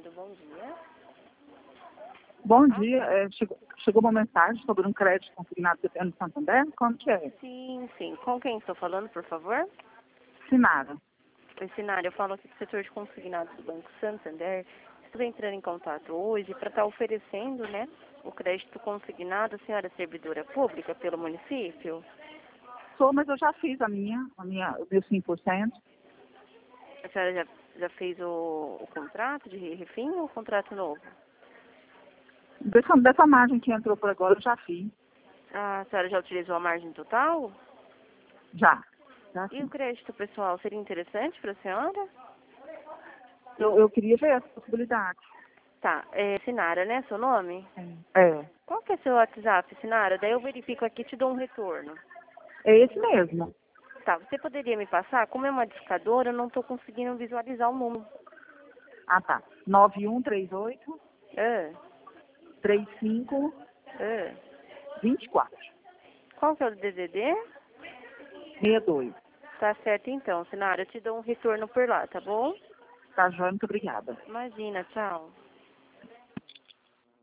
Figueiredo, bom dia. Bom dia. Chegou uma mensagem sobre um crédito consignado que eu tenho no Santander. Como que é? Sim, sim. Com quem estou falando, por favor? Sinara. Oi, Sinara, eu falo aqui do setor de consignados do Banco Santander. Estou entrando em contato hoje para estar oferecendo, né, o crédito consignado. A senhora é servidora pública pelo município? Sou, mas eu já fiz o meu 5%. A senhora já fez o contrato de refim ou o contrato novo? Dessa margem que entrou por agora, eu já fiz. A senhora já utilizou a margem total? Já E o fiz. crédito pessoal seria interessante para a senhora? Eu queria ver essa possibilidade. Tá, Sinara, né, seu nome? É. Qual que é seu WhatsApp, Sinara? Daí eu verifico aqui e te dou um retorno. É esse mesmo. Tá, você poderia me passar? Como é uma discadora, eu não estou conseguindo visualizar o número. Ah, tá. 9138 Ah, 35 ah. 24 Qual que é o DDD? 62. Tá certo então, Sinara, eu te dou um retorno por lá, tá bom? Tá, joia? Muito obrigada. Imagina, tchau.